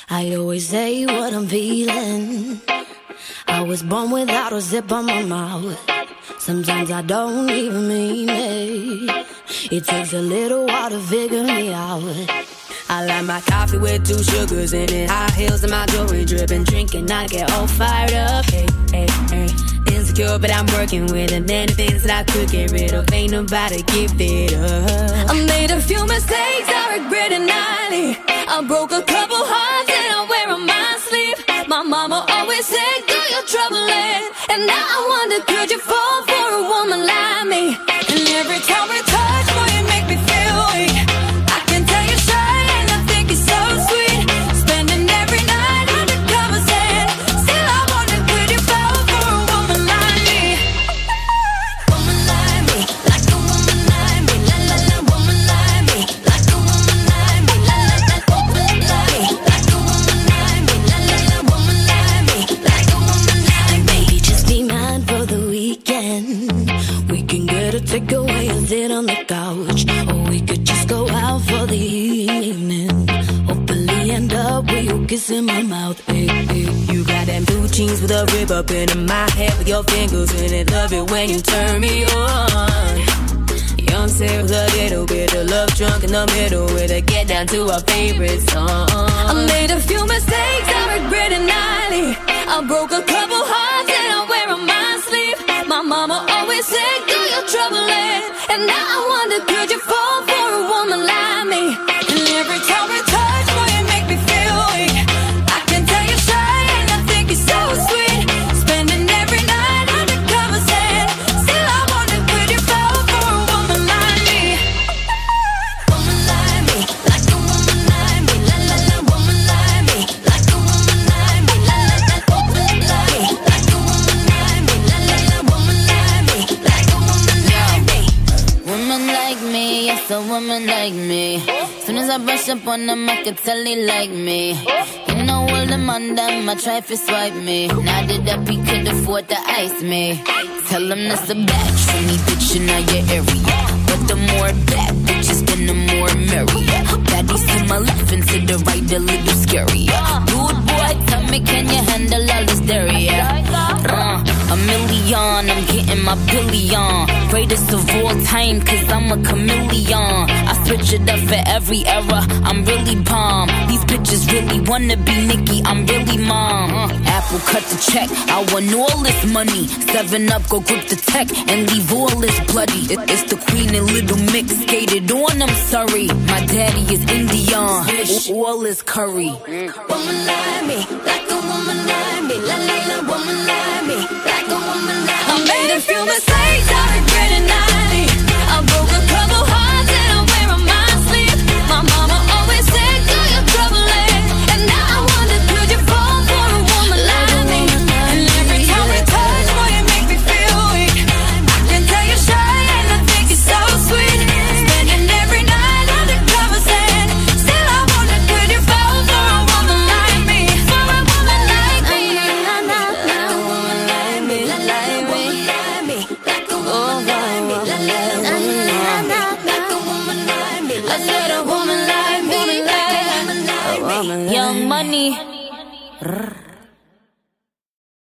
I always say what I'm feeling. I was born without a zip on my mouth. Sometimes I don't even mean it. It takes a little while to figure me out. I like my coffee with 2 sugars in it. High heels and my jewelry dripping. Drinking, I get all fired up. Hey, hey, hey. Insecure, but I'm working with it. Many things that I could get rid of. Ain't nobody give it up. I made a few mistakes, I regret it nightly. I broke a couple hearts and I wear on my sleeve. My mama always said, do your troubling. And now I wonder, could you fall for a woman like me? And every time we touch, boy, you make me feel weak. I can tell you're shy and I think you're so sweet. Spending every night under covers and still I wonder, could you fall for a woman like me? Woman like me, like a woman like me. La la la, woman like me, like a woman like me. La la la, woman like me, like a woman like me. La la la, woman like me, like a woman like me. Maybe just be mine for the weekend. We can get a takeaway and sit on the couch, or we could just go out for the evening. Hopefully end up with you kissing my mouth. Hey, hey. You got them blue jeans with a rib up in my head with your fingers in it. Love it when you turn me on. Young Sarah, a little bit of love drunk in the middle with a get down to our favorite song. I made a few mistakes, I regret it nightly. I broke a couple hearts and I wear on my sleeve. My mama always said, do your troubling. And now I wonder, could you fall for a woman like me? And every time we touch, boy, you make me feel weak. I can tell you're shy and I think you're so sweet. Spending every night under covers and still I wonder, could you fall for a woman like me? Woman like me, like a woman like me. La la la, woman like me, like a woman like me. La la la, woman like me, like a woman like me. La la la, woman like me, like a woman like me. Woman like me, yes, a woman like me. Soon as I brush up on them, I can tell they like me. You know all them on them, I try to swipe me. Now that up, he could afford to ice me. Tell him that's a batch for me, bitch, in your area. But the more bad bitches, then the more merry. Baddies to my left and to the right, a little scary. Dude, boy, tell me, can you handle all this dairy? A million, I'm getting my billion. Greatest of all time, cause I'm a chameleon. I switch it up for every era, I'm really bomb. These bitches really wanna be Nicki, I'm really mom. Apple cut the check, I want all this money. 7-Up, go grip the tech and leave all this bloody. It's the queen and Little Mix, skated on, I'm sorry. My daddy is Indian, all is curry. Woman like me, like a woman like me. La la la, woman like me, like a woman like me. I made a few mistakes, I regret it nightly. I broke a couple hearts and I wear on my sleeve. My mama always said, do your troubling. And now I wonder, could you fall for a woman like me? And every time we touch, boy, you make me feel weak. I can tell you're shy and I think you're so sweet. Spending every night under covers and still I wonder, could you fall for a woman like me? For a woman like me. Like a woman like me, like a woman like me, like a woman like me, like a woman like me. I said a woman like me, like a woman like me. Young Money.